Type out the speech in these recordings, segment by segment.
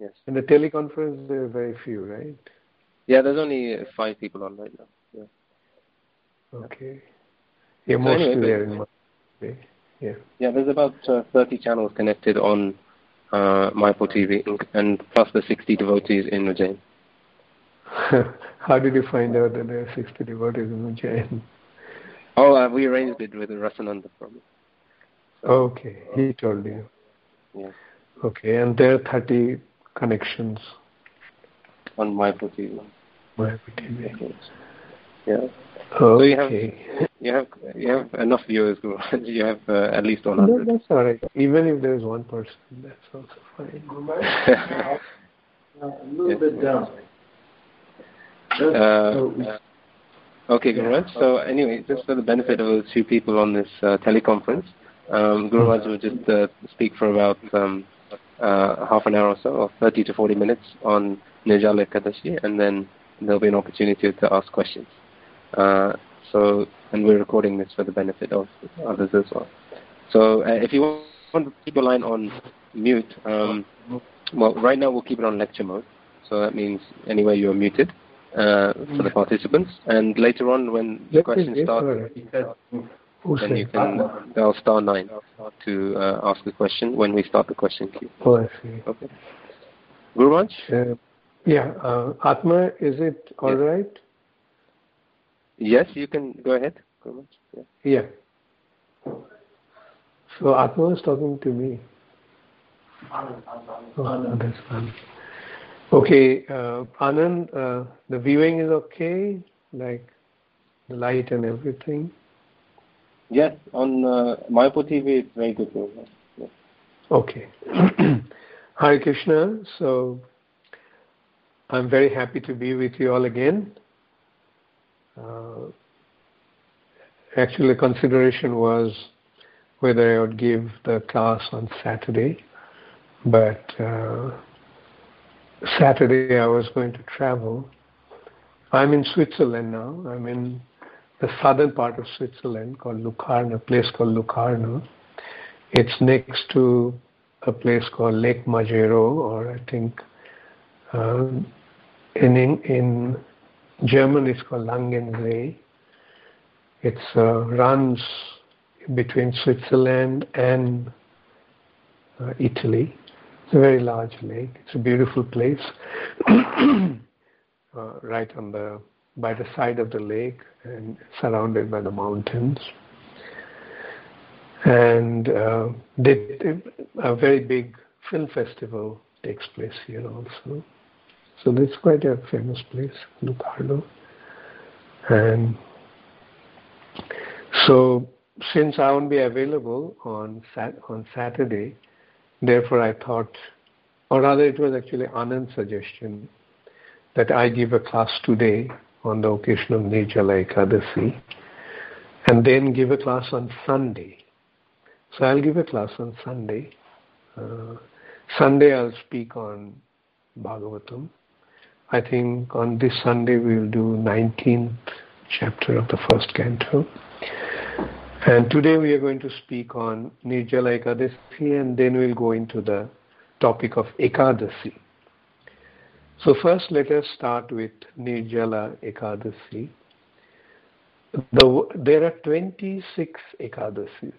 Yes. In the teleconference, there are very few, right? Yeah, there's only 5 people on right now. Yeah. Okay. Yeah, So mostly anyway, they're in my way. Yeah. Yeah, there's about 30 channels connected on MyPo TV, and plus the 60 devotees in Ujjain. How did you find out that there are 60 devotees in Ujjain? Oh, we arranged it with Rasananda from it. So, okay, he told you. Yeah. Okay, and there are 30 connections on MyPo TV. MyPo TV. Yeah. Okay. So you have enough viewers, Guru. You have at least 100. No, that's all right. Even if there is one person, that's also fine. A little bit down. Okay, Guru. So anyway, just for the benefit of the 2 people on this teleconference, Guru Raj will just speak for about half an hour or so, or 30 to 40 minutes on Nirjala Ekadashi, and then there'll be an opportunity to ask questions. And we're recording this for the benefit of others as well. So if you want to keep your line on mute, well, right now we'll keep it on lecture mode. So that means anyway you're muted for the participants. And later on when the questions start, then you can dial *9 to ask a question when we start the question queue. Oh, I see. Okay. Guru Raj? Atma, is it all right? Yes, you can go ahead. Yeah. So Atma is talking to me. Oh, that's fun. Okay, Anand, the viewing is okay? Like the light and everything? Yes, on MyPo TV it's very good. Yes. Okay. Hare Krishna. So I'm very happy to be with you all again. Actually, the consideration was whether I would give the class on Saturday, but Saturday I was going to travel. I'm in Switzerland now. I'm in the southern part of Switzerland called Locarno, a place called Locarno. It's next to a place called Lake Maggiore, or I think in German it's called Langensee. It runs between Switzerland and Italy. It's a very large lake. It's a beautiful place. Right by the side of the lake and surrounded by the mountains. And a very big film festival takes place here also. So it's quite a famous place, Locarno. And so since I won't be available on Saturday, therefore I thought, or rather it was actually Anand's suggestion, that I give a class today on the occasion of Nirjala Ekadasi, and then give a class on Sunday. So I'll give a class on Sunday. Sunday I'll speak on Bhagavatam. I think on this Sunday we'll do 19th chapter of the first canto. And today we are going to speak on Nirjala Ekadasi, and then we'll go into the topic of Ekadasi. So first let us start with Nirjala Ekadasi. There are 26 Ekadasis.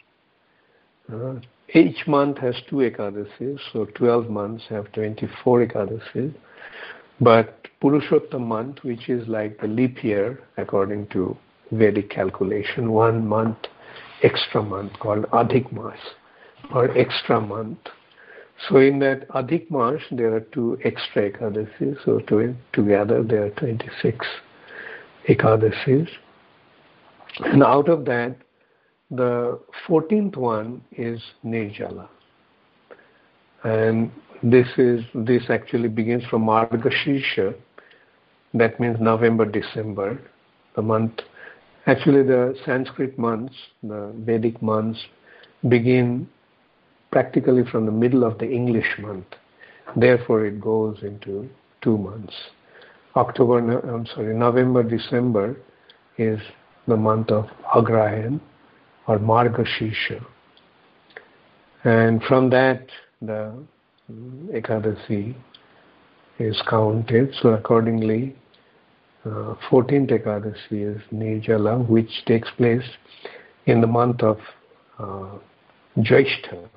Each month has 2 Ekadasis, so 12 months have 24 Ekadasis. But Purushottam month, which is like the leap year according to Vedic calculation, 1 month, extra month called Adhik Mas, or extra month. So in that Adhik Mas, there are 2 extra Ekadasis, so together there are 26 Ekadasis. And out of that, the 14th one is Nirjala. And this actually begins from Margashirsha, that means November, December, the month. Actually the Sanskrit months, the Vedic months, begin practically from the middle of the English month. Therefore it goes into 2 months. November, December is the month of Agrayan or Margashirsha. And from that, the Ekadasi is counted. So accordingly, 14th Ekadasi is Nirjala, which takes place in the month of Jyeshtha.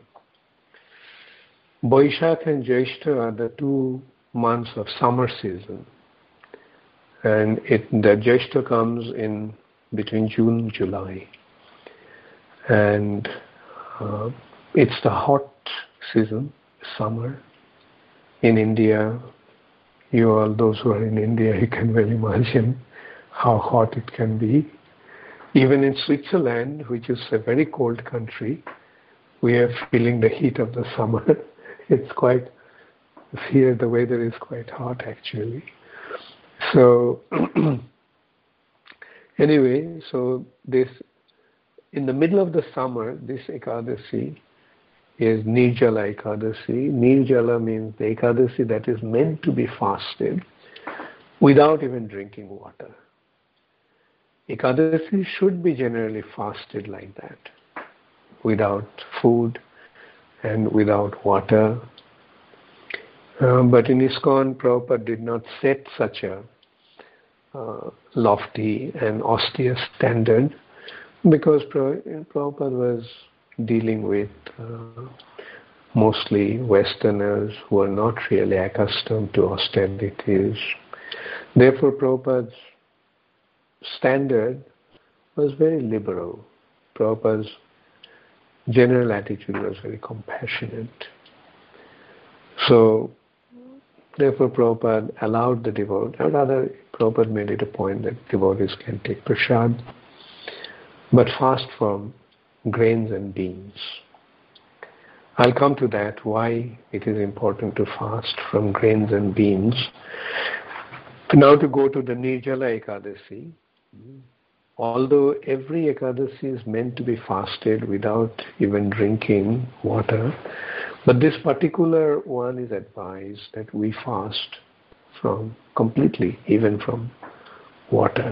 Boishakh and Jyeshtha are the 2 months of summer season. And the Jyeshtha comes in between June and July. And it's the hot season, summer. In India, those who are in India, you can well imagine how hot it can be. Even in Switzerland, which is a very cold country, we are feeling the heat of the summer. Here the weather is quite hot actually. So anyway, so this, in the middle of the summer, this Ekadasi is Nirjala Ekadasi. Nirjala means the Ekadasi that is meant to be fasted without even drinking water. Ekadasi should be generally fasted like that, without food and without water. But in ISKCON, Prabhupada did not set such a lofty and austere standard, because Prabhupada was dealing with mostly Westerners who are not really accustomed to austerities. Therefore, Prabhupada's standard was very liberal. Prabhupada's general attitude was very compassionate. So, therefore, Prabhupada allowed the devotees, or rather, Prabhupada made it a point that devotees can take prasad, but fast from grains and beans. I'll come to that, why it is important to fast from grains and beans. Now to go to the Nirjala Ekadasi. Although every Ekadasi is meant to be fasted without even drinking water, but this particular one is advised that we fast from completely, even from water.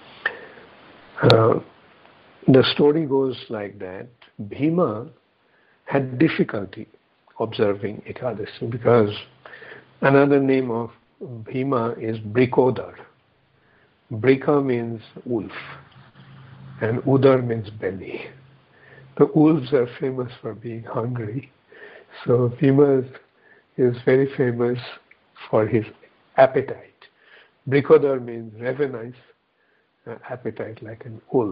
The story goes like that. Bhima had difficulty observing Ekadasi because another name of Bhima is Brikodar. Brika means wolf and Udar means belly. The wolves are famous for being hungry. So Bhima is very famous for his appetite. Brikodar means ravenous appetite, like an wolf.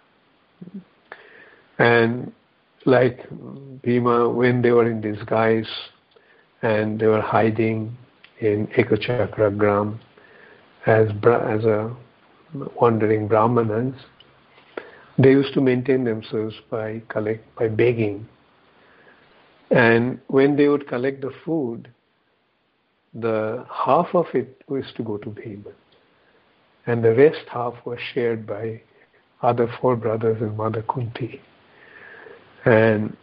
And like Bhima, when they were in disguise and they were hiding in Ekachakra Gram as a wandering brahmanas, they used to maintain themselves by begging. And when they would collect the food, the half of it was to go to Bhima, and the rest half was shared by other 4 brothers and Mother Kunti. And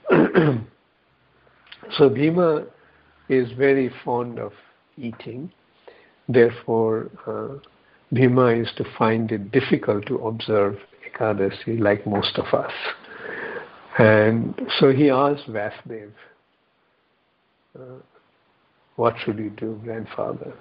so Bhima is very fond of eating. Therefore, Bhima is to find it difficult to observe Ekadasi like most of us. And so he asked Vasudev, what should you do, grandfather?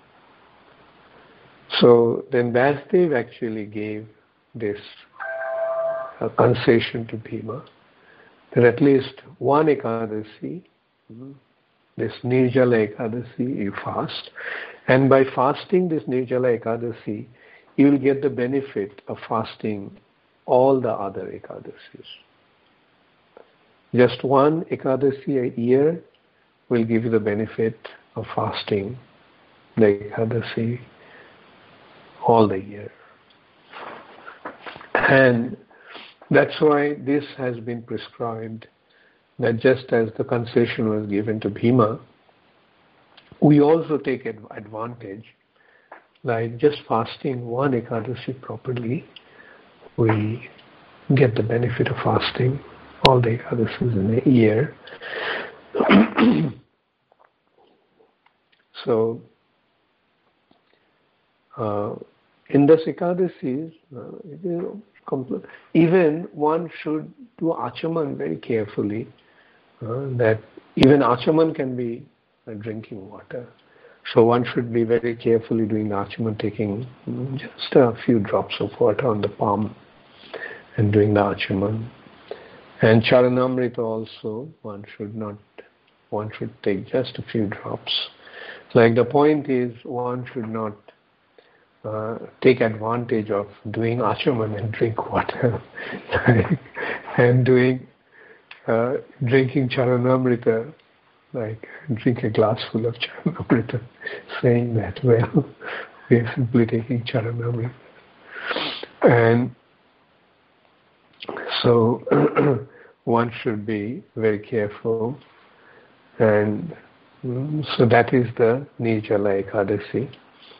So then Vasudev actually gave this concession to Bhima, that at least one Ekadasi, this Nirjala Ekadasi, you fast. And by fasting this Nirjala Ekadasi, you will get the benefit of fasting all the other Ekadasis. Just one Ekadasi a year will give you the benefit of fasting the Ekadasi all the year. And that's why this has been prescribed, that just as the concession was given to Bhima, we also take advantage, like just fasting one Ekadasi properly, we get the benefit of fasting all the Ekadasis in a year. So, in the Ekadasis, even one should do Achaman very carefully, that even Achaman can be drinking water. So one should be very carefully doing Achaman, taking just a few drops of water on the palm and doing the Achaman. And Charanamrita also, one should take just a few drops. Like the point is, one should not take advantage of doing Achaman and drink water, and drinking Charanamrita, like drink a glass full of Charanamrita, saying that, well, we are simply taking Charanamrita. And so one should be very careful. And so that is the Nirjala Ekadasi.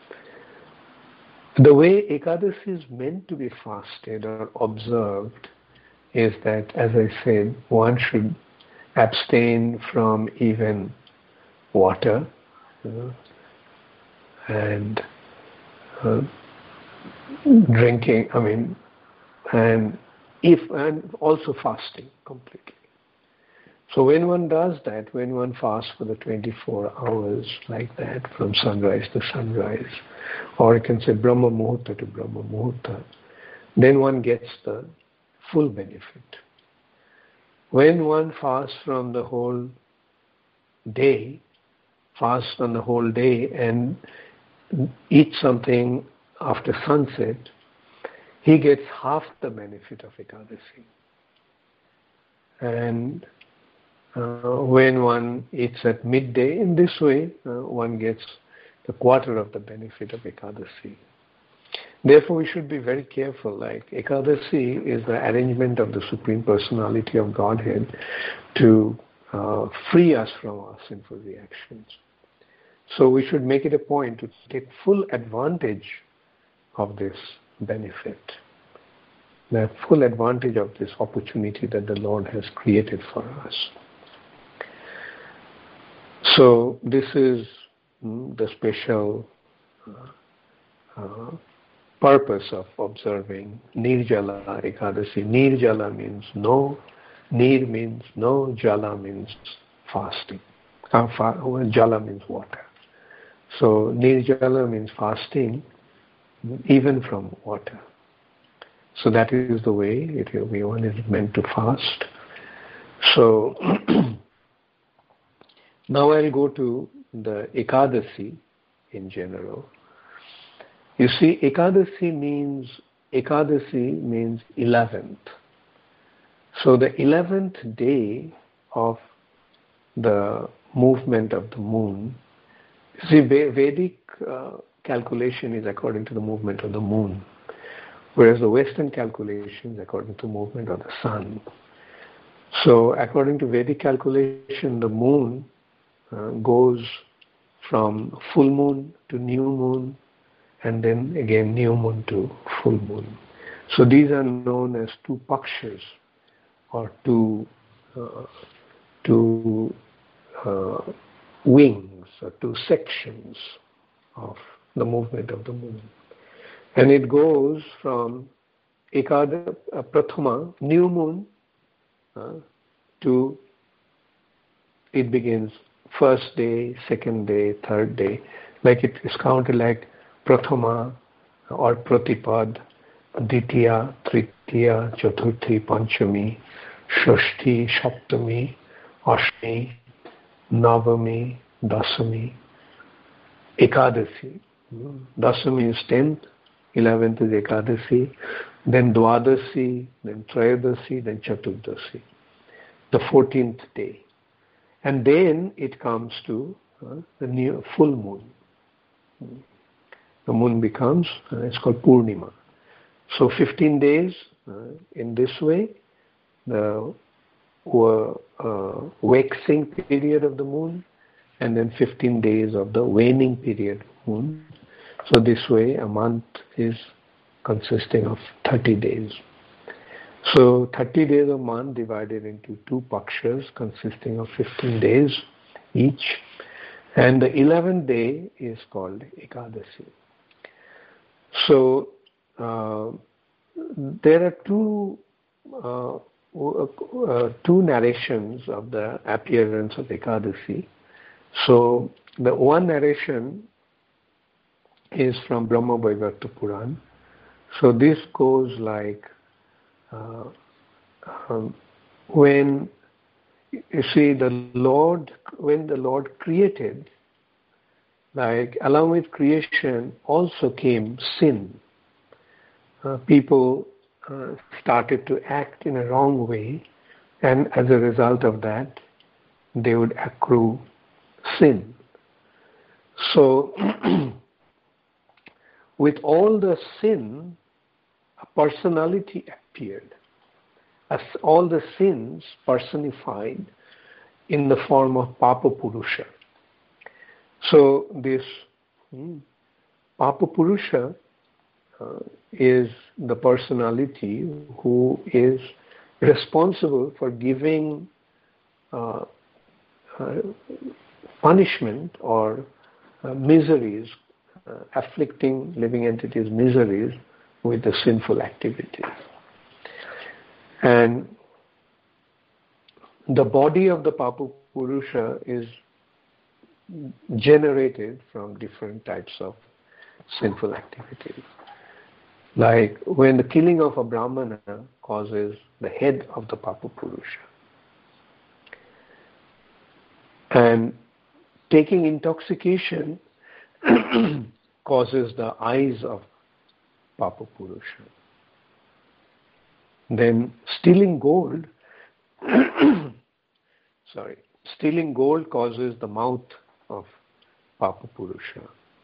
The way Ekadasi is meant to be fasted or observed is that, as I said, one should abstain from even water, and drinking, and also fasting completely. So when one does that, when one fasts for the 24 hours like that, from sunrise to sunrise, or you can say Brahma Muhurta to Brahma Muhurta, then one gets the full benefit. When one fasts from the whole day, and eats something after sunset, he gets half the benefit of Ekadasi. And when one eats at midday, in this way, one gets the quarter of the benefit of Ekadasi. Therefore, we should be very careful. Like Ekadasi is the arrangement of the Supreme Personality of Godhead to free us from our sinful reactions. So we should make it a point to take full advantage of this benefit, the full advantage of this opportunity that the Lord has created for us. So this is the special purpose of observing Nirjala Ekadasi. Nirjala means no, Nir means no, Jala means fasting. Jala means water. So Nirjala means fasting even from water. So that is the way one is meant to fast. So now I'll go to the Ekadasi in general. You see, Ekadasi means 11th. So the 11th day of the movement of the moon. See, Vedic calculation is according to the movement of the moon, whereas the Western calculation is according to the movement of the sun. So according to Vedic calculation, the moon goes from full moon to new moon, and then again new moon to full moon. So these are known as two pakshas, or two wings, or two sections of the movement of the moon. And it goes from Prathama, new moon, to it begins first day, second day, third day. Like it is counted like Prathama or Pratipad, Ditya, Tritiya, Chaturthi, Panchami, Shashti, Saptami, Ashmi, Navami, Dasami, Ekadasi. Dasami is 10th, 11th is Ekadasi, then Dwadasi, then Trayodasi, then Chaturdasi, the 14th day. And then it comes to the new full moon. The moon becomes, it's called Purnima. So 15 days in this way, the waxing period of the moon, and then 15 days of the waning period of the moon. So this way a month is consisting of 30 days. So 30 days a month divided into two pakshas consisting of 15 days each. And the 11th day is called Ekadasi. So there are two narrations of the appearance of Ekadasi. So the one narration is from Brahma Vaivarta Puran. So this goes like when you see when the Lord created, like along with creation also came sin. People started to act in a wrong way, and as a result of that, they would accrue sin. So, with all the sin, a personality appeared, as all the sins personified in the form of Papa Purusha. So, this Papa Purusha is the personality who is responsible for giving punishment or miseries, afflicting living entities miseries with the sinful activities. And the body of the Papa Purusha is generated from different types of sinful activities. Like when the killing of a Brahmana causes the head of the Papa Purusha. And taking intoxication causes the eyes of Papa Purusha. Then stealing gold, stealing gold causes the mouth of Papa Purusha.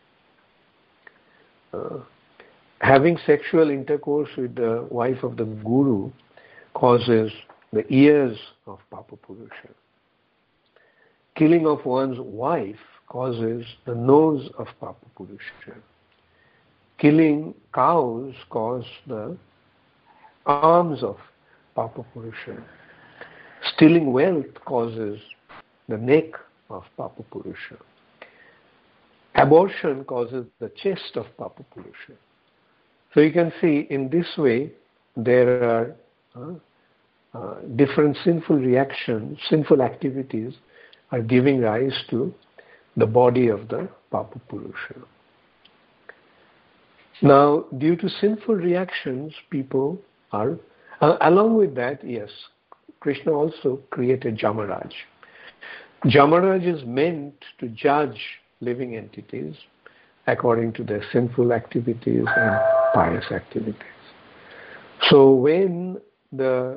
Having sexual intercourse with the wife of the Guru causes the ears of Papa Purusha. Killing of one's wife causes the nose of Papa Purusha. Killing cows causes the arms of Papa Purusha. Stealing wealth causes the neck of Papa Purusha. Abortion causes the chest of Papa Purusha. So you can see in this way there are different sinful reactions, sinful activities are giving rise to the body of the Papa Purusha. Now, due to sinful reactions, people are, along with that, yes, Krishna also created Jamaraj. Jamaraj is meant to judge living entities according to their sinful activities and pious activities. So when the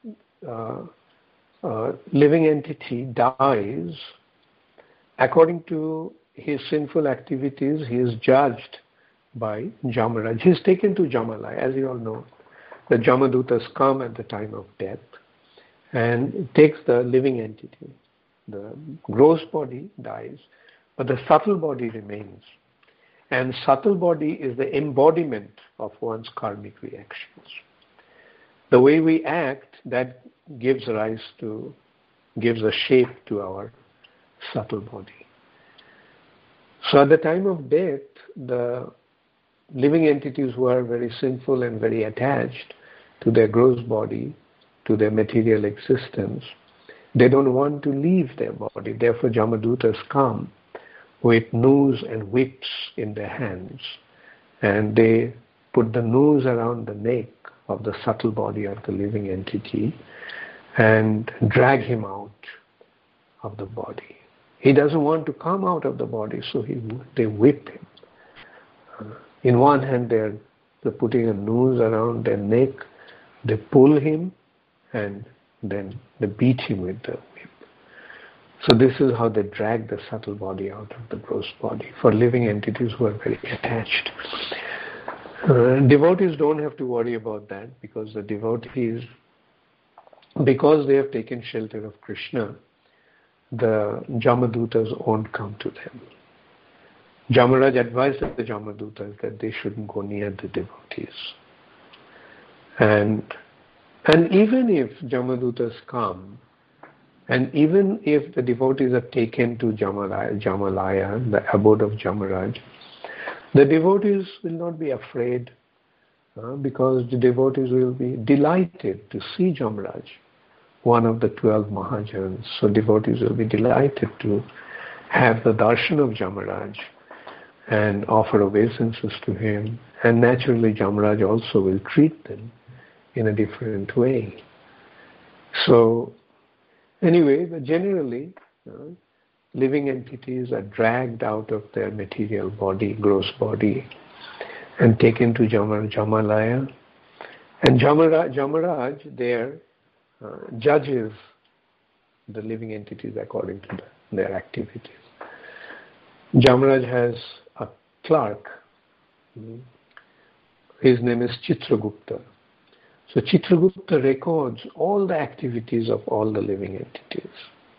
living entity dies, according to his sinful activities, he is judged by Jamaraj. He is taken to Jamalaya. As you all know, the Jamadutas come at the time of death and takes the living entity. The gross body dies, but the subtle body remains. And subtle body is the embodiment of one's karmic reactions. The way we act, that gives a shape to our subtle body. So at the time of death, the living entities who are very sinful and very attached to their gross body, to their material existence, they don't want to leave their body. Therefore, Jamadutas come with noose and whips in their hands, and they put the noose around the neck of the subtle body of the living entity and drag him out of the body. He doesn't want to come out of the body, so they whip him. In one hand, they're putting a noose around their neck, they pull him, and then they beat him with the whip. So this is how they drag the subtle body out of the gross body for living entities who are very attached. Devotees don't have to worry about that, because the devotees, because they have taken shelter of Krishna, the Jamadutas won't come to them. Jamaraj advised the Jamadutas that they shouldn't go near the devotees. And even if Jamadutas come, and even if the devotees are taken to Jamalaya, the abode of Jamaraj, the devotees will not be afraid, because the devotees will be delighted to see Jamaraj, one of the 12 Mahajans. So devotees will be delighted to have the darshan of Jamaraj and offer obeisances to him, and naturally Jamaraj also will treat them in a different way. So anyway, but generally living entities are dragged out of their material body, gross body, and taken to Jamalaya. And Jamaraj there judges the living entities according to their activities. Jamaraj has a clerk. His name is Chitragupta. So Chitragupta records all the activities of all the living entities.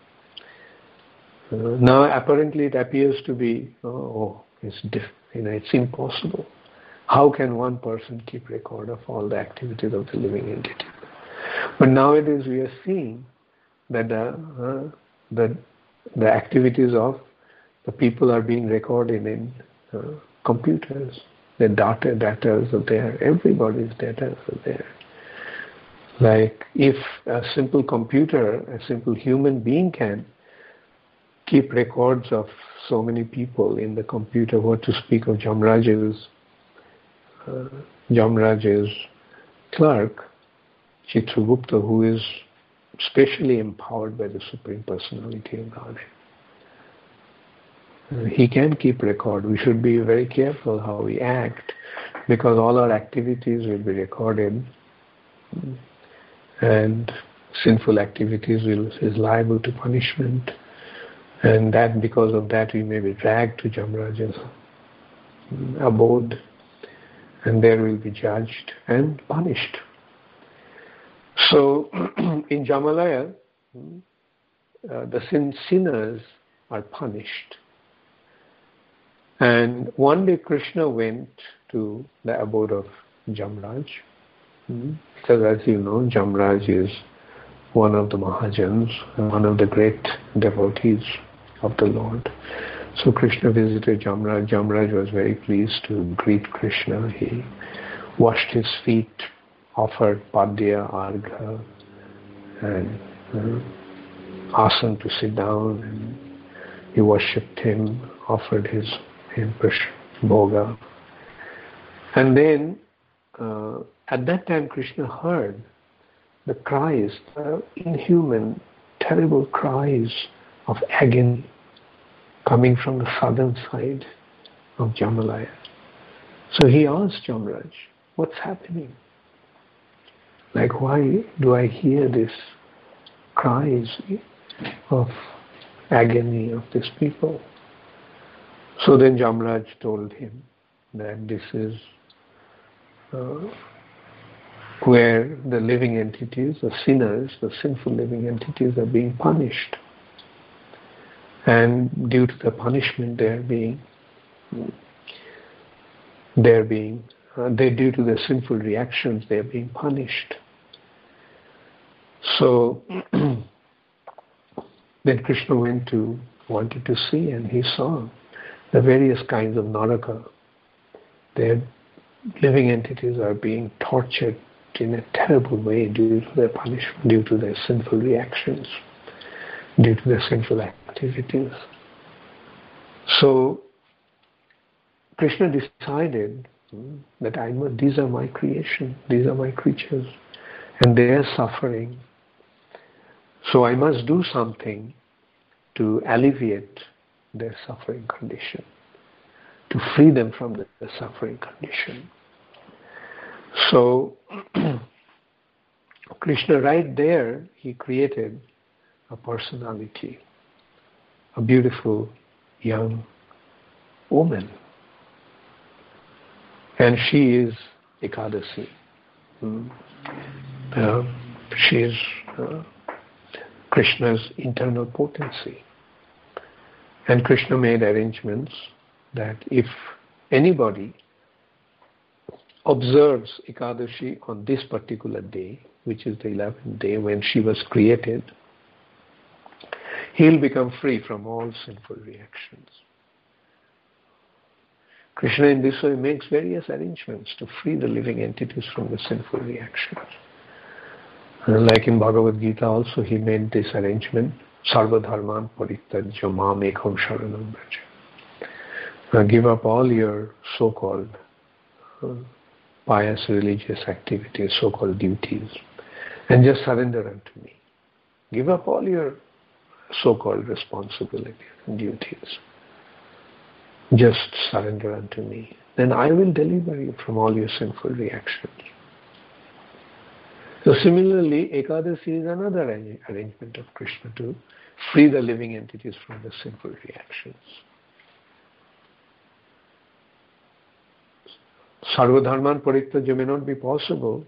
Now apparently it appears to be, it's impossible. How can one person keep record of all the activities of the living entity? But nowadays we are seeing that the activities of the people are being recorded in computers. The data are there. Everybody's data are there. Like if a simple computer, a simple human being can keep records of so many people in the computer, what to speak of Jamaraj's clerk, Chitragupta, who is specially empowered by the Supreme Personality of Godhead. He can keep record. We should be very careful how we act, because all our activities will be recorded, and sinful activities is liable to punishment, and that because of that we may be dragged to Jamaraj's abode, and there will be judged and punished. So in Jamalaya, the sinners are punished. And one day Krishna went to the abode of Jamaraj, because as you know, Jamaraj is one of the Mahajans, one of the great devotees of the Lord. So Krishna visited Jamaraj. Jamaraj was very pleased to greet Krishna. He washed his feet, offered Padya, Argha, and asked him to sit down, and he worshipped him, offered him bhoga. And then at that time Krishna heard the cries, inhuman, terrible cries of agony coming from the southern side of Jamalaya. So he asked Jamaraj, what's happening? Like, why do I hear these cries of agony of these people? So then Jamaraj told him that this is where the living entities, the sinners, the sinful living entities are being punished. And due to the punishment due to the sinful reactions, they are being punished. So then Krishna wanted to see, and he saw the various kinds of naraka. Their living entities are being tortured in a terrible way due to their punishment, due to their sinful reactions, due to their sinful activities. So Krishna decided that these are my creation, these are my creatures, and they are suffering. So I must do something to alleviate their suffering condition, to free them from the suffering condition. So Krishna right there, he created a personality, a beautiful young woman. And she is Ekadasi. She is Krishna's internal potency. And Krishna made arrangements that if anybody observes Ekadashi on this particular day, which is the 11th day when she was created, he'll become free from all sinful reactions. Krishna in this way makes various arrangements to free the living entities from the sinful reactions. Like in Bhagavad Gita also, he made this arrangement Sarvadharman parityajya mam ekam sharanam vraja. Give up all your so-called pious religious activities, so-called duties, and just surrender unto me. Give up all your so-called responsibilities and duties. Just surrender unto me. Then I will deliver you from all your sinful reactions. So similarly, Ekadasi is another arrangement of Krishna to free the living entities from the sinful reactions. Sarvadharman Parityajya may not be possible,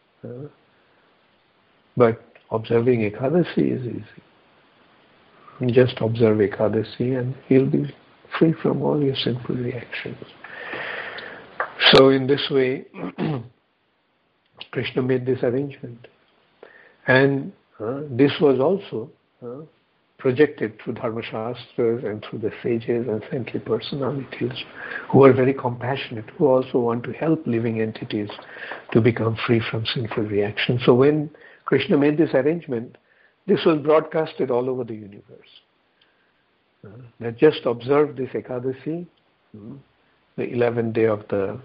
but observing Ekadasi is easy. Just observe Ekadasi and you'll be free from all your sinful reactions. So in this way, Krishna made this arrangement. And this was also projected through Dharma Shastras and through the sages and saintly personalities who are very compassionate, who also want to help living entities to become free from sinful reactions. So when Krishna made this arrangement, this was broadcasted all over the universe. That just observe this Ekadasi, the 11th day of the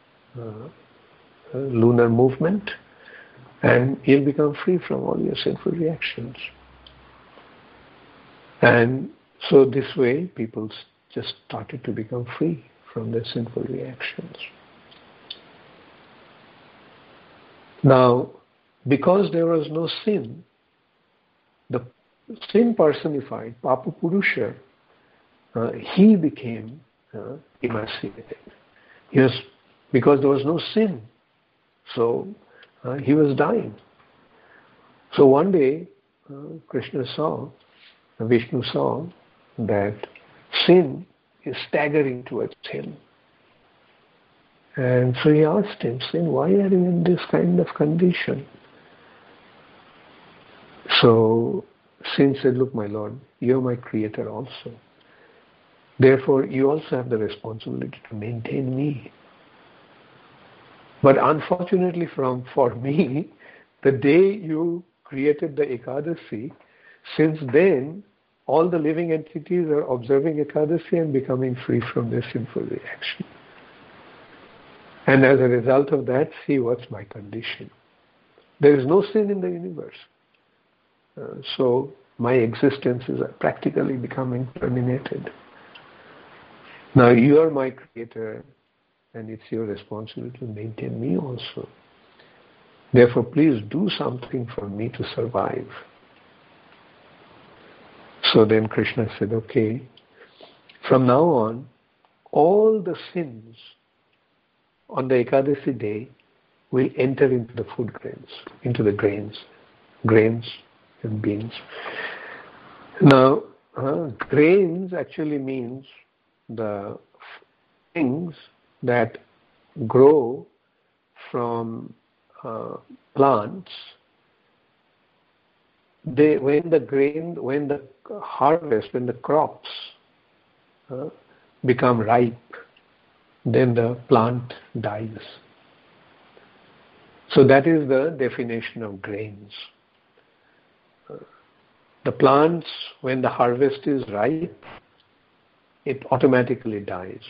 lunar movement, and you'll become free from all your sinful reactions. And so this way, people just started to become free from their sinful reactions. Now, because there was no sin, the sin personified, Papa Purusha, he became emaciated. Because there was no sin, so he was dying. So one day, Vishnu saw that sin is staggering towards him. And so he asked him, Sin, why are you in this kind of condition? So Sin said, look, my Lord, you're my creator also. Therefore, you also have the responsibility to maintain me. But unfortunately for me, the day you created the Ekadasi, since then, all the living entities are observing Ekadasi and becoming free from their sinful reaction. And as a result of that, see what's my condition. There is no sin in the universe. So my existence is practically becoming terminated. Now you are my creator, and it's your responsibility to maintain me also. Therefore, please do something for me to survive. So then Krishna said, okay, from now on, all the sins on the Ekadasi day will enter into the food grains, into the grains and beans. Now, grains actually means the things that grow from plants. When the crops become ripe, then the plant dies. So that is the definition of grains. The plants, when the harvest is ripe, it automatically dies.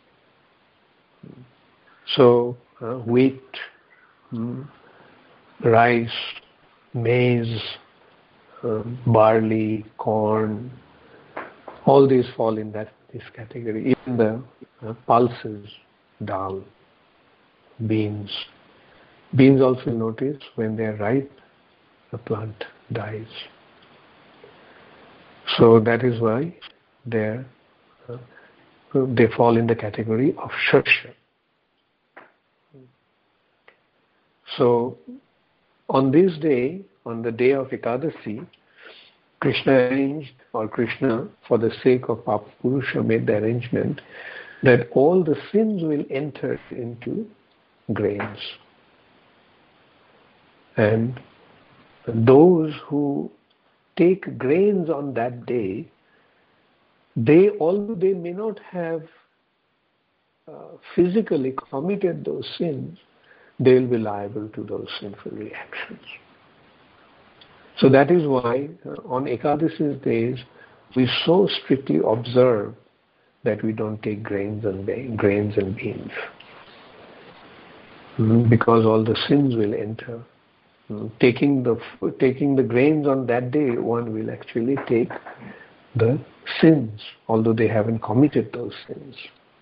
So wheat, rice, maize, barley, corn, all these fall in this category. Even the pulses, dal, beans. Beans also, notice, when they are ripe, the plant dies. So that is why they fall in the category of shaksha. So on this day, on the day of Ekadasi, Krishna, for the sake of Papa Purusha, made the arrangement that all the sins will enter into grains. And those who take grains on that day, although they may not have physically committed those sins, they will be liable to those sinful reactions. So that is why on Ekadasi's days, we so strictly observe that we don't take grains and beans. Because all the sins will enter. Taking the grains on that day, one will actually take the sins, although they haven't committed those sins.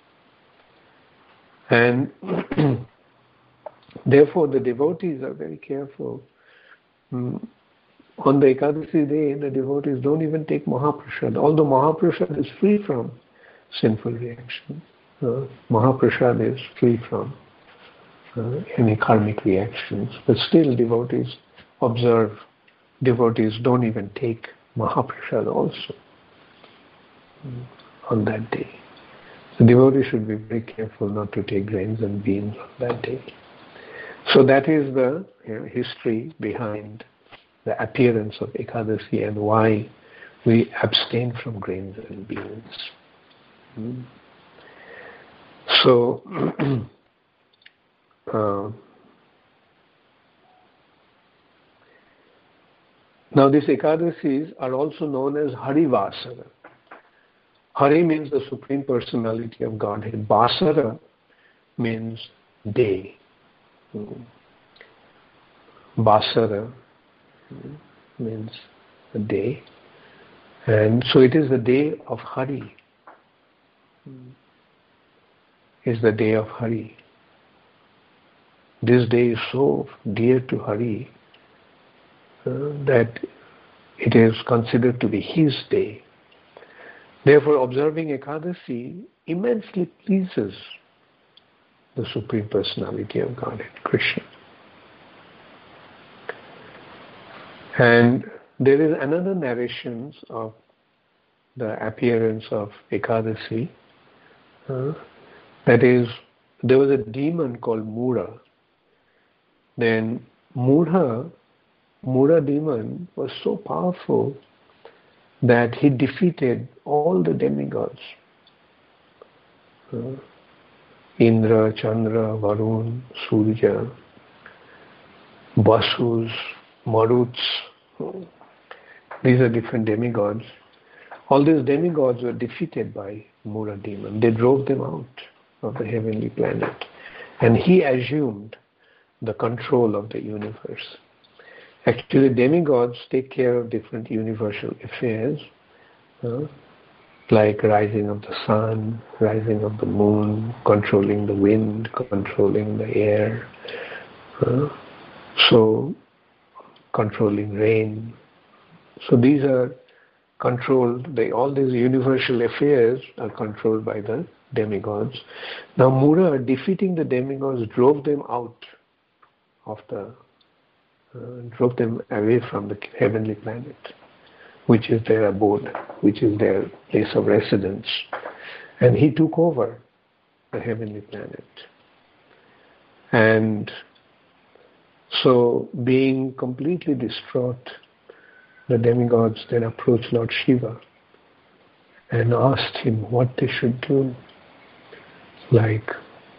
And therefore, the devotees are very careful. On the Ekadasi day, the devotees don't even take Mahaprasad, although Mahaprasad is free from sinful reaction. Mahaprasad is free from any karmic reactions, but still devotees don't even take Mahaprasad also on that day. The devotee should be very careful not to take grains and beans on that day. So that is the history behind the appearance of Ekadasi and why we abstain from grains and beans. So now these Ekadasis are also known as Hari Vasara. Hari means the Supreme Personality of Godhead. Vasara means day. Vasara means a day. And so it is the day of Hari. It's the day of Hari. This day is so dear to Hari that it is considered to be his day. Therefore, observing Ekadasi immensely pleases the Supreme Personality of Godhead, Krishna. And there is another narration of the appearance of Ekadasi. That is, there was a demon called Mura. Then Mura demon was so powerful that he defeated all the demigods. Indra, Chandra, Varun, Surya, Vasus, Maruts. These are different demigods. All these demigods were defeated by Mura demon. They drove them out of the heavenly planet. And he assumed the control of the universe. Actually, demigods take care of different universal affairs, like rising of the sun, rising of the moon, controlling the wind, controlling the air, so controlling rain. So these are controlled, all these universal affairs are controlled by the demigods. Now Mura, defeating the demigods, drove them out of drove them away from the heavenly planet, which is their abode, which is their place of residence. And he took over the heavenly planet. And so, being completely distraught, the demigods then approached Lord Shiva and asked him what they should do. Like,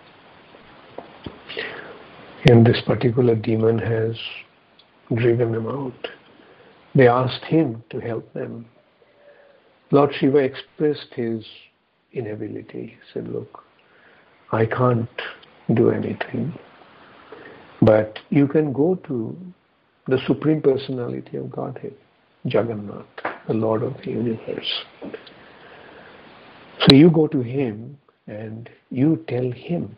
and this particular demon has driven them out. They asked him to help them. Lord Shiva expressed his inability. He said, look, I can't do anything, but you can go to the Supreme Personality of Godhead, Jagannath, the Lord of the universe. So you go to him and you tell him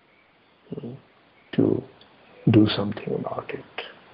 to do something about it.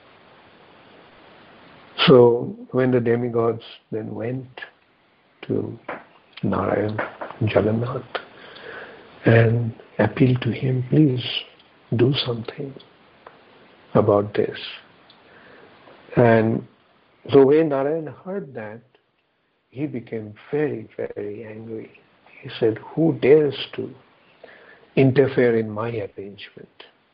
So when the demigods then went to Narayan, Jagannath, and appealed to him, please do something about this. And so when Narayan heard that, he became very, very angry. He said, who dares to interfere in my arrangement?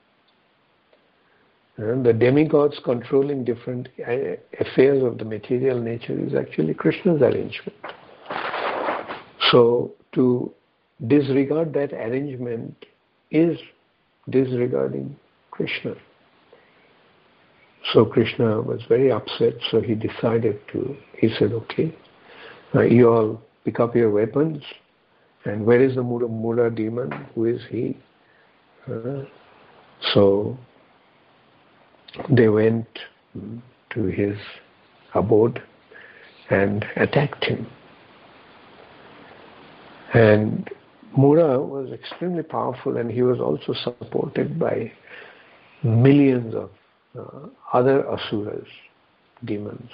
And the demigods controlling different affairs of the material nature is actually Krishna's arrangement. So to disregard that arrangement is disregarding Krishna. So Krishna was very upset, so he said, okay, you all pick up your weapons, and where is the Mura demon? Who is he? So they went to his abode and attacked him. And Mura was extremely powerful, and he was also supported by millions of other asuras, demons.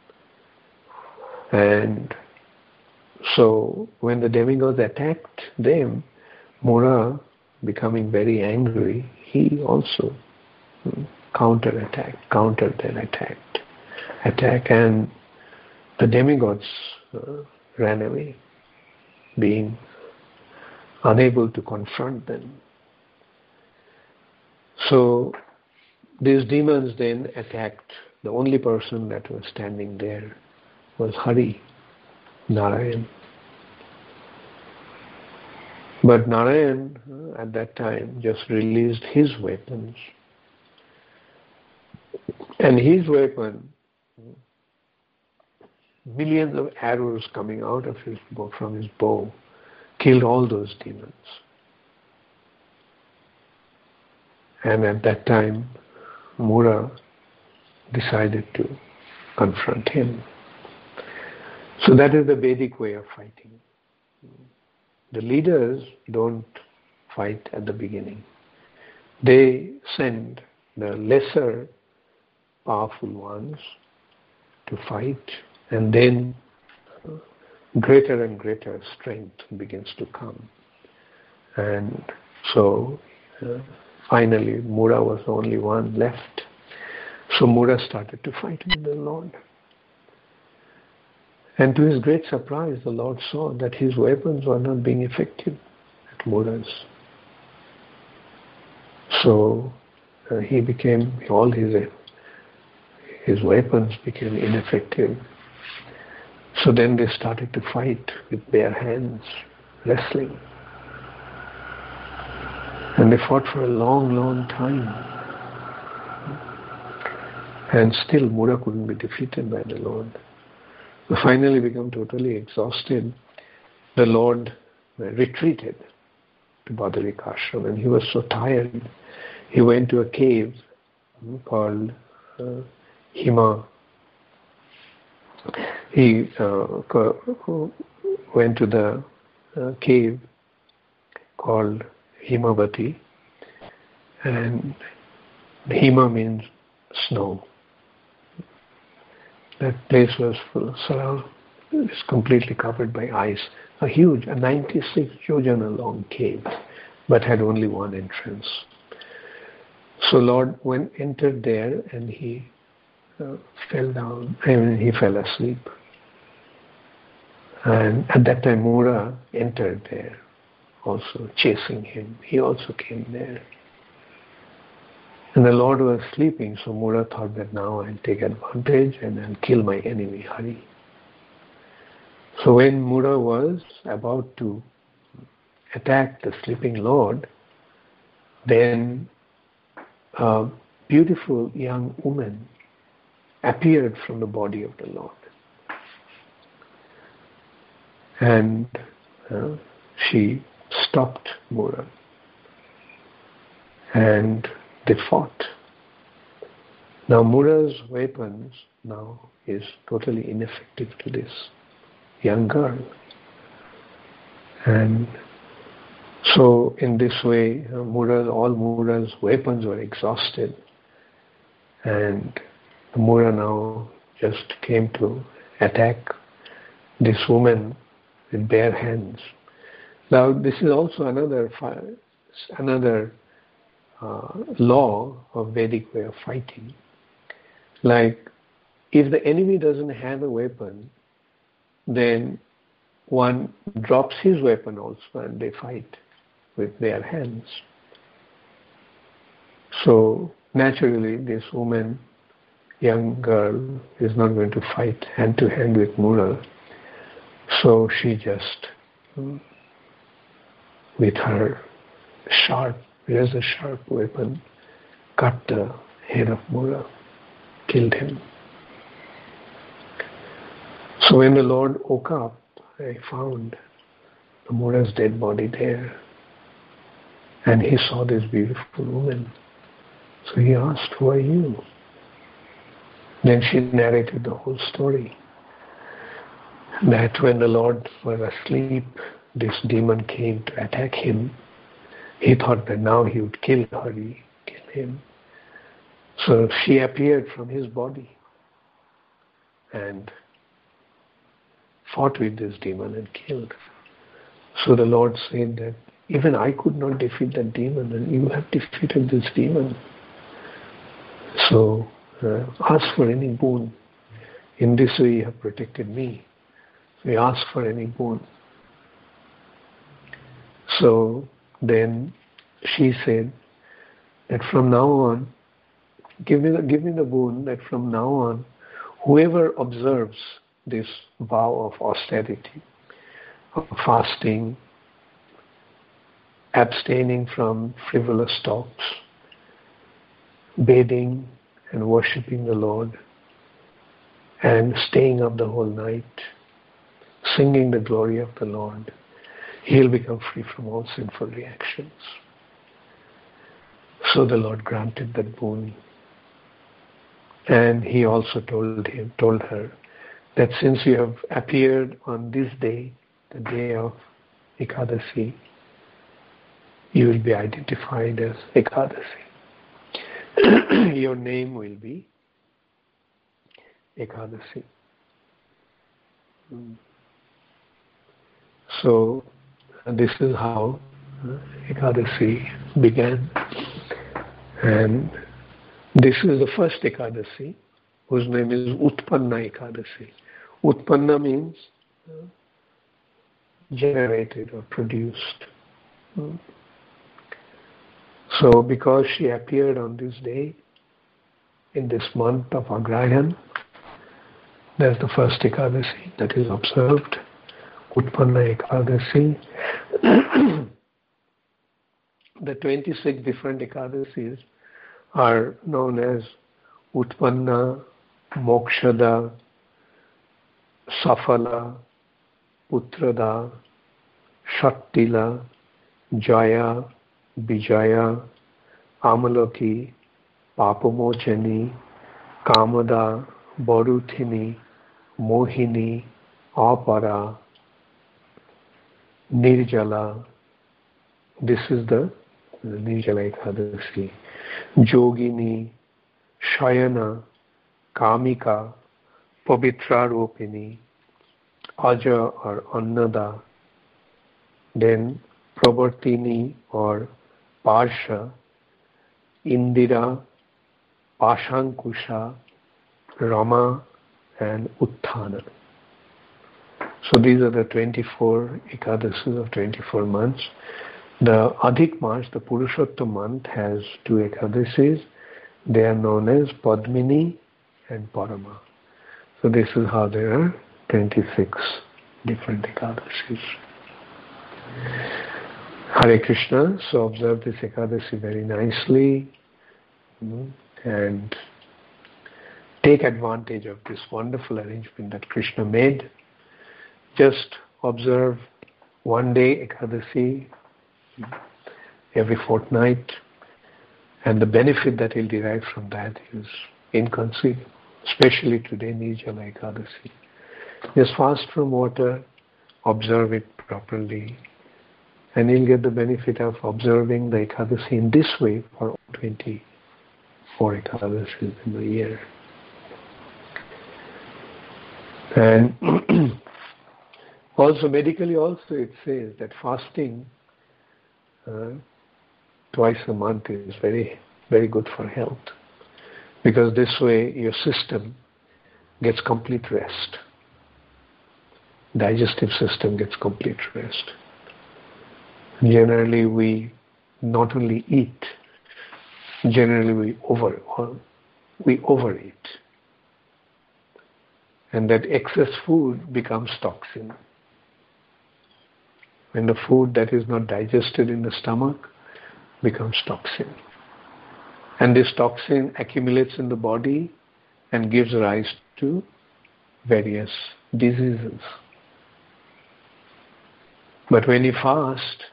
And so when the demigods attacked them, Mura, becoming very angry, he also countered their attack, and the demigods ran away, being unable to confront them. So these demons then attacked. The only person that was standing there was Hari, Narayan. But Narayan, at that time, just released his weapons. And his weapon, millions of arrows coming out of from his bow, killed all those demons. And at that time, Mura decided to confront him. So that is the Vedic way of fighting. The leaders don't fight at the beginning. They send the lesser powerful ones to fight, and then greater and greater strength begins to come. And so finally Mura was the only one left. So Mura started to fight with the Lord. And to his great surprise, the Lord saw that his weapons were not being effective at Mura's. So all his weapons became ineffective. So then they started to fight with bare hands, wrestling. And they fought for a long, long time. And still Mura couldn't be defeated by the Lord. So finally become totally exhausted. The Lord retreated to Badarikashram, and he was so tired. He went to a cave called Hima. He went to the cave called Himavati, and Hima means snow. That place was completely covered by ice. A 96 yojana long cave, but had only one entrance. So Lord entered there, and he fell down. He fell asleep. And at that time Mura entered there, also chasing him. He also came there. And the Lord was sleeping, so Mura thought that now I'll take advantage and I'll kill my enemy, Hari. So when Mura was about to attack the sleeping Lord, then a beautiful young woman appeared from the body of the Lord. And she stopped Mura. And they fought. Now Mura's weapons now is totally ineffective to this young girl. And so in this way, all Mura's weapons were exhausted. And Mura now just came to attack this woman with bare hands. Now this is also another law of Vedic way of fighting. Like, if the enemy doesn't have a weapon, then one drops his weapon also and they fight with their hands. So naturally this woman, young girl, is not going to fight hand to hand with Mura. So she just, with her razor sharp weapon, cut the head of Mura. killed him. So when the Lord woke up, he found Amura's dead body there. And he saw this beautiful woman. So he asked, "Who are you?" Then she narrated the whole story. That when the Lord was asleep, this demon came to attack him. He thought that now he would kill him. So she appeared from his body and fought with this demon and killed. So the Lord said that even I could not defeat that demon, and you have defeated this demon. So ask for any boon. In this way you have protected me. So he asked for any boon. So then she said that from now on, give me the boon that from now on, whoever observes this vow of austerity, of fasting, abstaining from frivolous talks, bathing and worshipping the Lord, and staying up the whole night, singing the glory of the Lord, he'll become free from all sinful reactions. So the Lord granted that boon. And he also told her that since you have appeared on this day, the day of Ekadasi, you will be identified as Ekadasi. Your name will be Ekadasi. So this is how Ekadasi began. And this is the first Ekadasi, whose name is Utpanna Ekadasi. Utpanna means generated or produced. So because she appeared on this day, in this month of Agrayan, that's the first Ekadasi that is observed, Utpanna Ekadasi. The 26 different Ekadasis are known as Utpanna, Mokshada, Safala, Putrada, Shattila, Jaya, Vijaya, Amaloki, Papamochani, Kamada, Baruthini, Mohini, Apara, Nirjala. This is the Nirjala Ekadasi. Jogini, Shayana, Kamika, Pavitra Ropini, Aja or Annada, then Pravartini or Parsha, Indira, Pashankusha, Rama, and Utthana. So these are the 24 Ekadasis of 24 months. The Adhik Mas, the Purushottam month, has 2 Ekadasis. They are known as Padmini and Parama. So this is how there are 26 different Ekadasis. Hare Krishna. So observe this Ekadasi very nicely and take advantage of this wonderful arrangement that Krishna made. Just observe one day Ekadasi every fortnight, and the benefit that he'll derive from that is inconceivable, especially today, Nirjala Ekadasi. Just fast from water, observe it properly, and you'll get the benefit of observing the Ekadasi in this way for 24 Ekadasis in the year. And also medically also it says that fasting twice a month is very, very good for health, because this way your system gets complete rest. Digestive system gets complete rest. Generally we not only eat, generally we overeat. And that excess food becomes toxin. When the food that is not digested in the stomach becomes toxin. And this toxin accumulates in the body and gives rise to various diseases. But when you fast,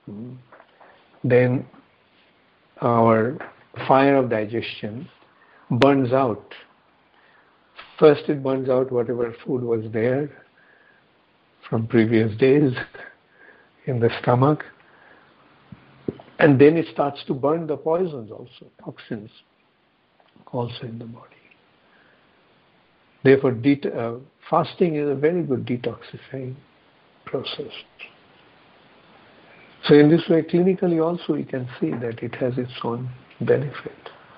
then our fire of digestion burns out. First it burns out whatever food was there from previous days in the stomach, and then it starts to burn the poisons also, toxins also in the body. Therefore, fasting is a very good detoxifying process. So in this way, clinically also we can see that it has its own benefit.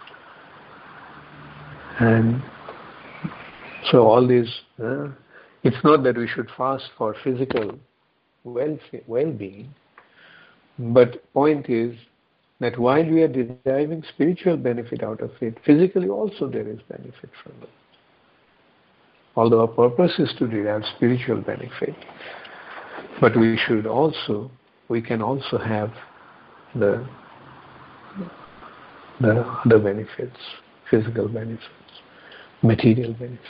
And so all these, it's not that we should fast for physical well-being, but point is that while we are deriving spiritual benefit out of it, physically also there is benefit from it. Although our purpose is to derive spiritual benefit, but we can also have the benefits, physical benefits, material benefits.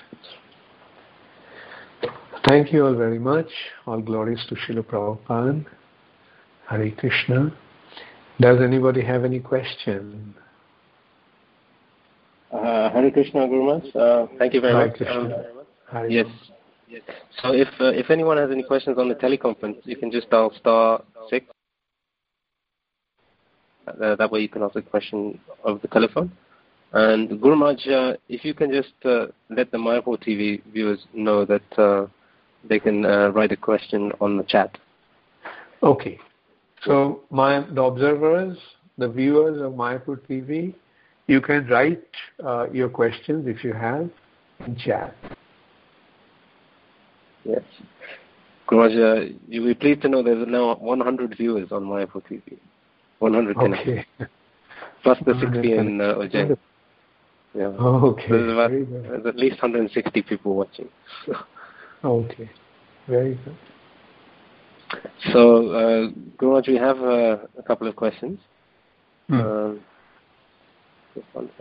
Thank you all very much. All glories to Srila Prabhupada. Hare Krishna. Does anybody have any question? Hare Krishna, Guru Maharaj. Thank you very Hare much. Krishna. Yes. So if anyone has any questions on the teleconference, you can just dial *6. That way you can ask a question over the telephone. And Guru Maharaj, if you can just let the Mayapur TV viewers know that they can write a question on the chat. Okay. So the observers, the viewers of Mayapur TV, you can write your questions if you have in chat. Yes. Guru Maharaj, you'll be pleased to know there's now 100 viewers on Mayapur TV. 100 connected. Okay. Plus the 60 in Ujjain. Yeah. Okay. There's at least 160 people watching. Okay. Very good. So, Guru Maharaj, we have a couple of questions. Just 1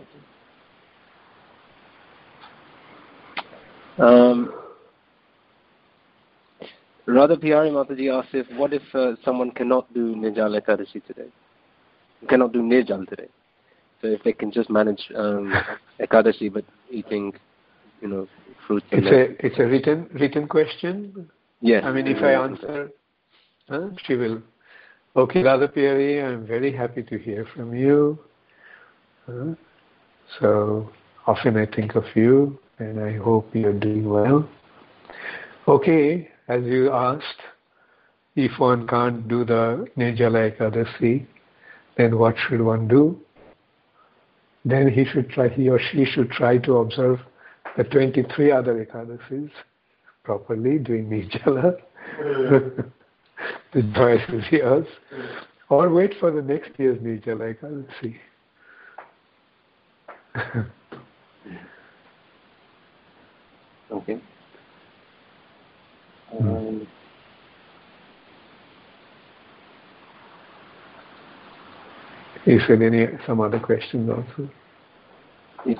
second. Radha Piyari Mataji asks what if someone cannot do Nirjala Ekadashi today? Cannot do Nirjal today. So if they can just manage Ekadashi but eating, fruits. It's a written question? Yes. I mean, if I answer, she will. Okay, Radha Piyari, I'm very happy to hear from you. So often I think of you and I hope you're doing well. Okay, as you asked, if one can't do the Nirjala Ekadashi, then what should one do? Then he or she should try to observe the 23 other Ekadashis properly, doing Nirjala. The choice is yours. Or wait for the next year's Nirjala Ekadashi. Okay. Is there some other questions also? Yes,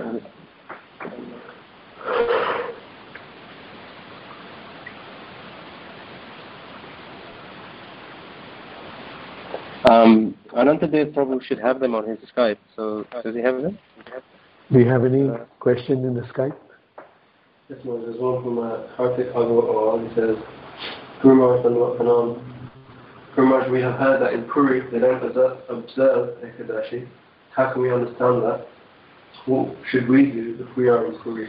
Anantadev Prabhu should have them on his Skype. So does he have them? Do you have any questions in the Skype? Yes, there's one from Kartik Agarwal. He says, Guru Maharaj Dandavat Pranam. Guru Maharaj, we have heard that in Puri they don't observe Ekadashi. How can we understand that? What should we do if we are in Puri?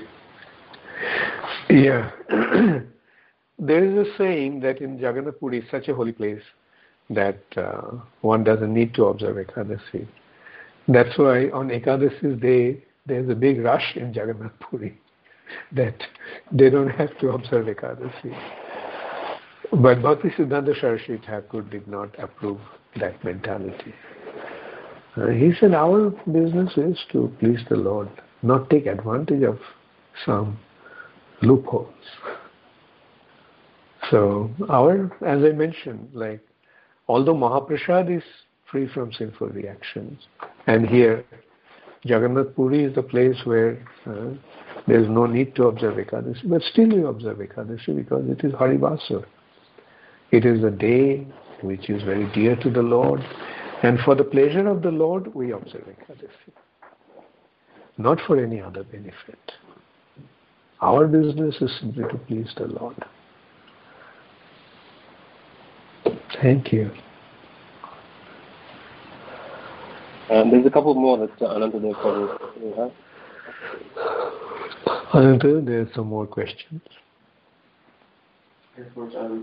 Yeah. There is a saying that in Jagannath Puri is such a holy place that one doesn't need to observe Ekadashi. That's why on Ekadashi's day, there's a big rush in Jagannath Puri that they don't have to observe Ekadashi. But Bhakti Siddhanta Saraswati Thakur did not approve that mentality. He said, our business is to please the Lord, not take advantage of some loopholes. So as I mentioned, although Mahaprasad is free from sinful reactions, and here Jagannath Puri is the place where There is no need to observe Ekadasi, but still we observe Ekadasi because it is Harivasar. It is a day which is very dear to the Lord, and for the pleasure of the Lord we observe Ekadasi, not for any other benefit. Our business is simply to please the Lord. Thank you. There's a couple more that Ananta probably have. Ananta, there's some more questions. Yes,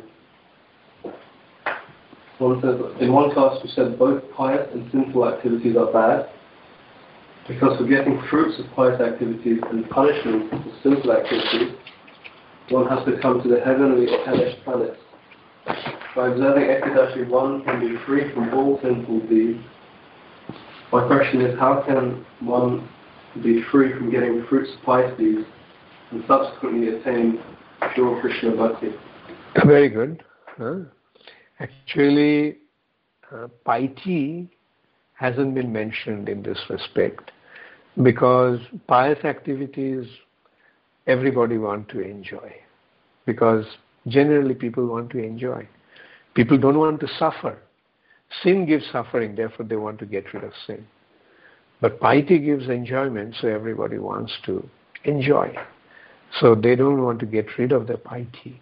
one says, in one class you said both pious and sinful activities are bad, because for getting fruits of pious activities and punishment for sinful activities, one has to come to the heavenly or hellish planets. By observing Ekadashi, one can be free from all sinful deeds. My question is, how can one be free from getting fruits of pious deeds and subsequently attain pure Krishna Bhakti? Very good. Actually, piety hasn't been mentioned in this respect because pious activities everybody want to enjoy, because generally people want to enjoy. People don't want to suffer. Sin gives suffering, therefore they want to get rid of sin. But piety gives enjoyment, so everybody wants to enjoy. So they don't want to get rid of their piety.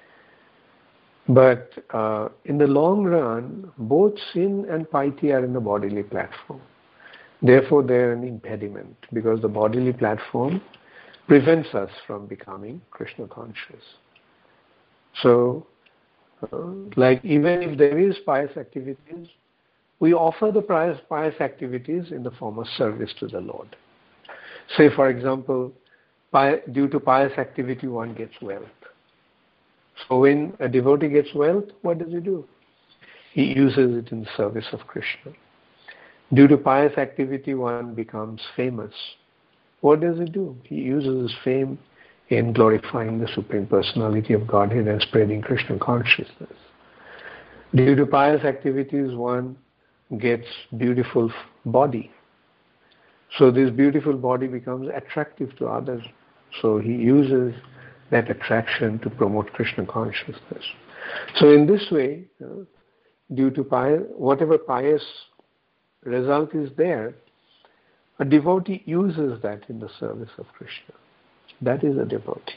But in the long run, both sin and piety are in the bodily platform. Therefore, they are an impediment, because the bodily platform prevents us from becoming Krishna conscious. So, like even if there is pious activities, we offer the pious activities in the form of service to the Lord. Say, for example, due to pious activity, one gets wealth. So when a devotee gets wealth, what does he do? He uses it in service of Krishna. Due to pious activity, one becomes famous. What does he do? He uses his fame in glorifying the Supreme Personality of Godhead and spreading Krishna consciousness. Due to pious activities, one gets beautiful body. So this beautiful body becomes attractive to others. So he uses that attraction to promote Krishna consciousness. So in this way, due to whatever pious result is there, a devotee uses that in the service of Krishna. That is a devotee.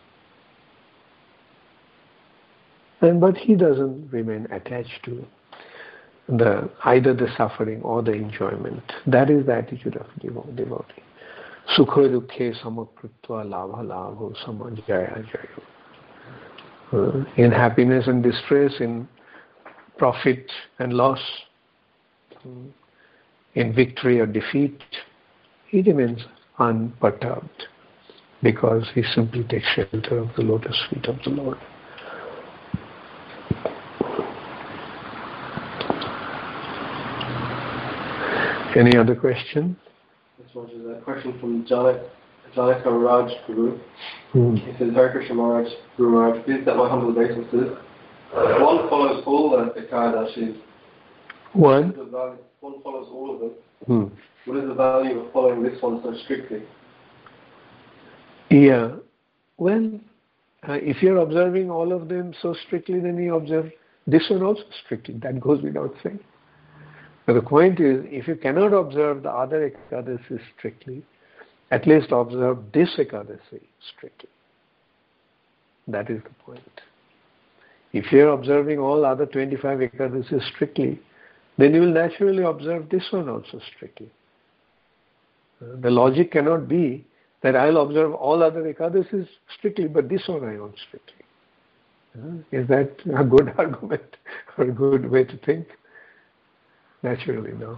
But he doesn't remain attached to either the suffering or the enjoyment. That is the attitude of devotee. Sukha dukhe samakrutva labha labho samajaya jayo. In happiness and distress, in profit and loss, in victory or defeat, he remains unperturbed because he simply takes shelter of the lotus feet of the Lord. Any other question? This one is a question from Janaka Raj Guru. He says, Hare Krishna Maharaj, Guru Maharaj, please set my humble obeisances. One follows all the Ekadashis. One follows all of them. What is the value of following this one so strictly? Yeah. Well, if you're observing all of them so strictly, then you observe this one also strictly. That goes without saying. But the point is, if you cannot observe the other Ekadasi strictly, at least observe this Ekadasi strictly. That is the point. If you're observing all other 25 Ekadasi strictly, then you will naturally observe this one also strictly. The logic cannot be that I'll observe all other Ekadasis strictly, but this one I won't strictly. Is that a good argument or a good way to think? Naturally, no.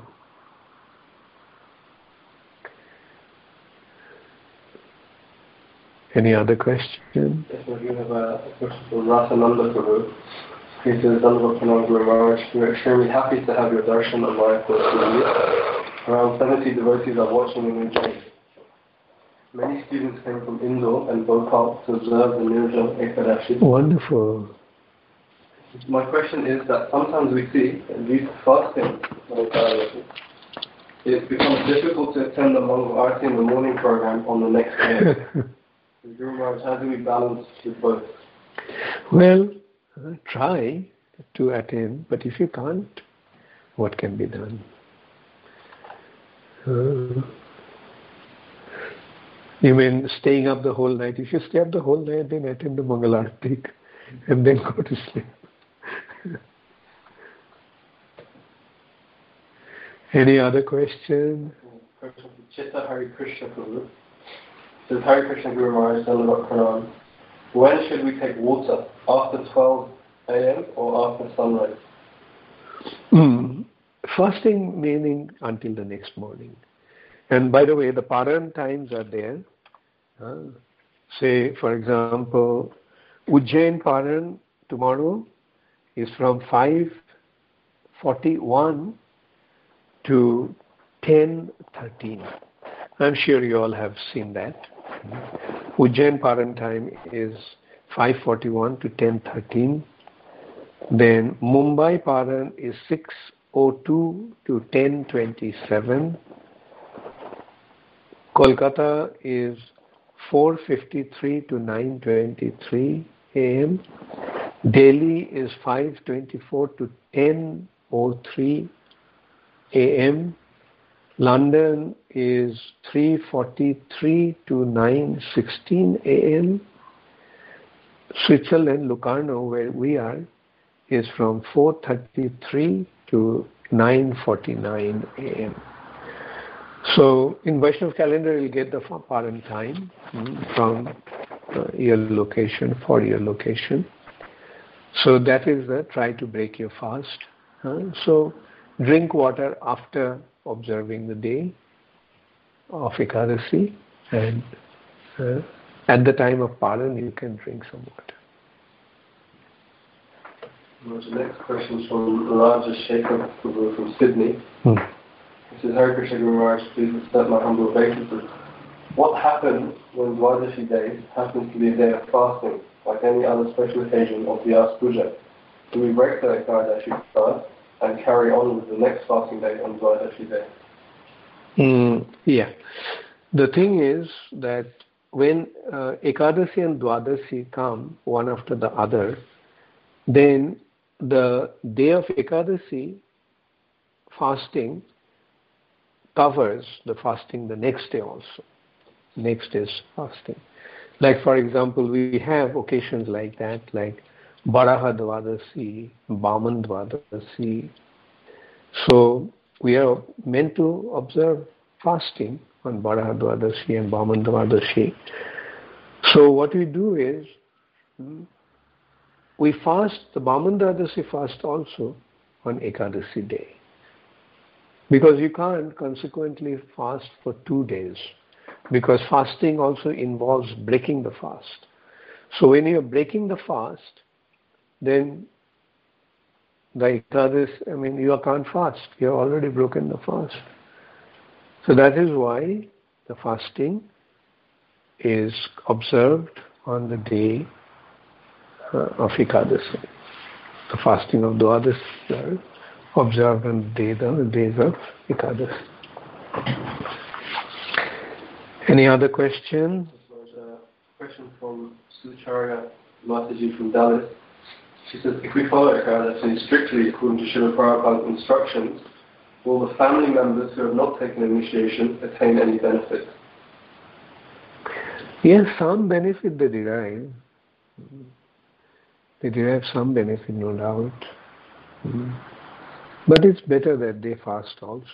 Any other question? Yes, we have a question from Rasananda Prabhu. He says, Guru Maharaj, we're extremely happy to have your darshan on live TV. Around 70 devotees are watching and enjoying. Many students came from Indore and Bhopal to observe the Nirjala Ekadashi. Wonderful. My question is that sometimes we see, due to fasting, it becomes difficult to attend the Mangal Arti in the morning program on the next day. Guru Maharaj, how do we balance with both? Well, try to attend, but if you can't, what can be done? You mean staying up the whole night? If you stay up the whole night, then attend the Mangal Arti and then go to sleep. Any other question? Question from Chitta Hari Krishna Guru. Says Hari Krishna Guru Maharaj, Dandavat Pranam. When should we take water? After 12 a.m. or after sunrise? Fasting meaning until the next morning. And by the way, the Paran times are there. Say, for example, Ujjain Paran tomorrow is from 5:41 to 10:13. I'm sure you all have seen that. Ujjain Paran time is 5:41 to 10:13. Then Mumbai Paran is 6:02 to 10:27. Kolkata is 4:53 to 9:23 a.m. Delhi is 5:24 to 10:03 a.m. London is 3:43 to 9:16 a.m. Switzerland, Locarno, where we are, is from 4:33 to 9:49 a.m. So in Vaishnav calendar, you'll get the Paran time from your location, for your location. So that is the try to break your fast. So drink water after observing the day of Ekadasi, and at the time of Paran you can drink some water. The next question is from Raja Shekhar from Sydney. It says, Hare Krishna Guru Maharaj, please accept my humble obeisances. What happens when Dwadashi day happens to be a day of fasting, like any other special occasion of Vyas Puja? Do we break the Ekadashi fast and carry on with the next fasting day on Dwadashi day? Yeah. The thing is that when Ekadasi and Dwadashi come one after the other, then the day of Ekadasi fasting covers the fasting the next day also. Next day's fasting. Like for example, we have occasions like that, like Baraha Dwadasi, Baman Dwadasi. So we are meant to observe fasting on Baraha Dwadasi and Baman Dwadasi. So what we do is, we fast the Baman Dwadasi fast also on Ekadasi day. Because you can't consequently fast for 2 days. Because fasting also involves breaking the fast. So when you're breaking the fast, then the Ekadasi, you can't fast. You've already broken the fast. So that is why the fasting is observed on the day of Ekadasi. The fasting of Dwadasi observed on the days of Ekadasi. Any other question? There's a question from Sucharya Mataji from Dallas. She says, if we follow Ekadasi strictly according to Srila Prabhupada's instructions, will the family members who have not taken initiation attain any benefit? Yes, some benefit they derive. They derive some benefit, no doubt. But it's better that they fast also.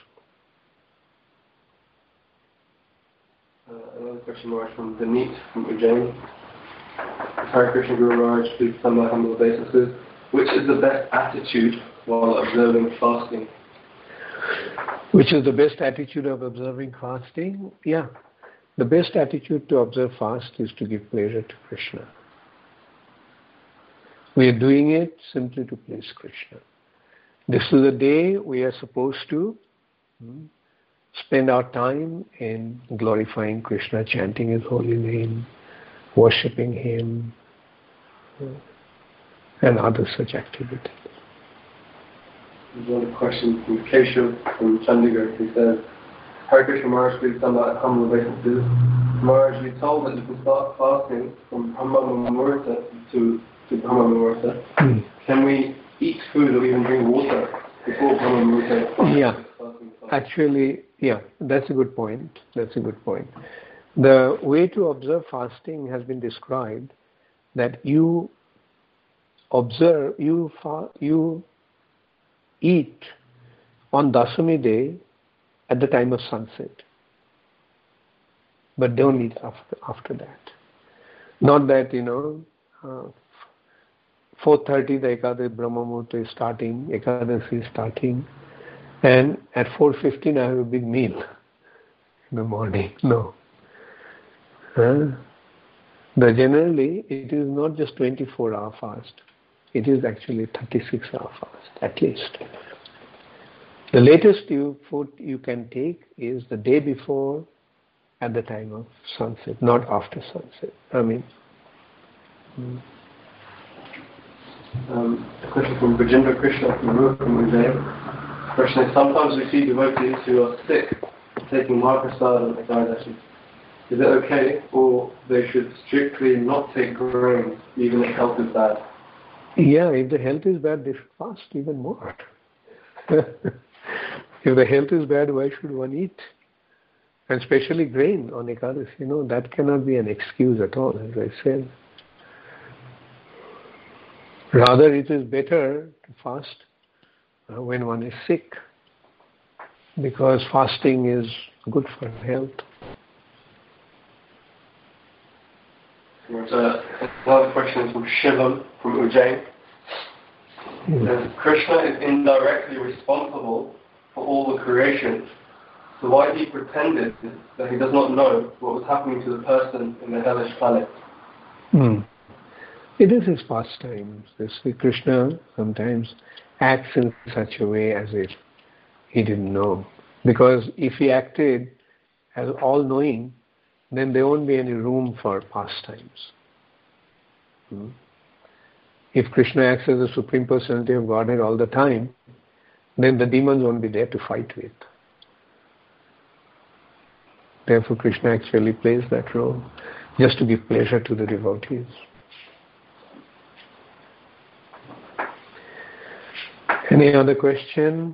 Another question Maharaj from Danit from Ujjain. Hare Krishna Guru Maharaj, please come my humble obeisances. Which is the best attitude while observing fasting? Which is the best attitude of observing fasting? Yeah. The best attitude to observe fast is to give pleasure to Krishna. We are doing it simply to please Krishna. This is the day we are supposed to spend our time in glorifying Krishna, chanting His holy name, worshipping Him, and other such activities. There's another question from Keshav from Chandigarh. He says, Hare Krishna Maharaj, we've done that humble obeisances. Maharaj, we told that you can start fasting from Brahma Muhurta to Brahma Muhurta. Can we eat food or even drink water before Brahma Muhurta? Yeah, actually, yeah, that's a good point. That's a good point. The way to observe fasting has been described that you observe, you eat on Dasami day at the time of sunset, but don't eat after that. Not that 4:30 the Ekadasi Brahma Muhurta is starting, Ekadasi is starting, and at 4:15 I have a big meal in the morning. No. Generally, it is not just 24-hour fast. It is actually 36-hour fast, at least. The latest food you can take is the day before at the time of sunset, not after sunset. A question from Bhajendra Krishna from Ujjain. Question is, sometimes we see devotees who are sick taking Mahaprasad and Ekadashi. Is it okay, or they should strictly not take grains even if health is bad? Yeah, if the health is bad, they should fast even more. If the health is bad, why should one eat? And especially grain on Ekadasi, that cannot be an excuse at all, as I said. Rather, it is better to fast when one is sick, because fasting is good for health. Another question from Shivam from Ujjain. Krishna is indirectly responsible for all the creation, so why he pretended that he does not know what was happening to the person in the hellish planet? It is his pastime. Sri Krishna sometimes acts in such a way as if he didn't know. Because if he acted as all-knowing, then there won't be any room for pastimes. If Krishna acts as the Supreme Personality of Godhead all the time, then the demons won't be there to fight with. Therefore, Krishna actually plays that role, just to give pleasure to the devotees. Any other question?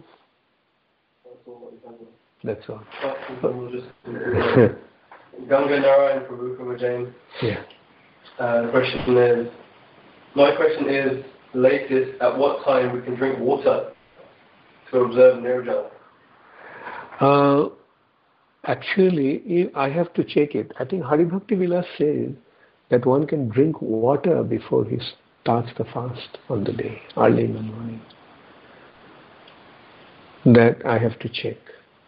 That's all. Ganga Narayan Prabhu from Ujjain. Yeah. My question is, latest, at what time we can drink water to observe Nirjala? Actually, I have to check it. I think Haribhakti Vilas says that one can drink water before he starts the fast on the day, early in the morning. That I have to check.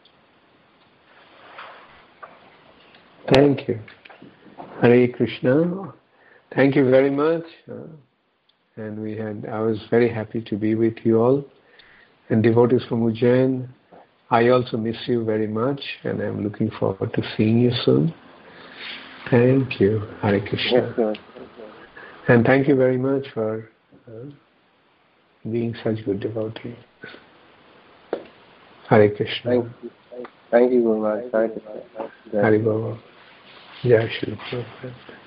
Thank you. Hare Krishna. Thank you very much. And I was very happy to be with you all. And devotees from Ujjain, I also miss you very much, and I'm looking forward to seeing you soon. Thank you. Hare Krishna. Yes, and thank you very much for being such good devotees. Hare Krishna. Thank you very much. Hare Baba. Jai Shri Prabhupada.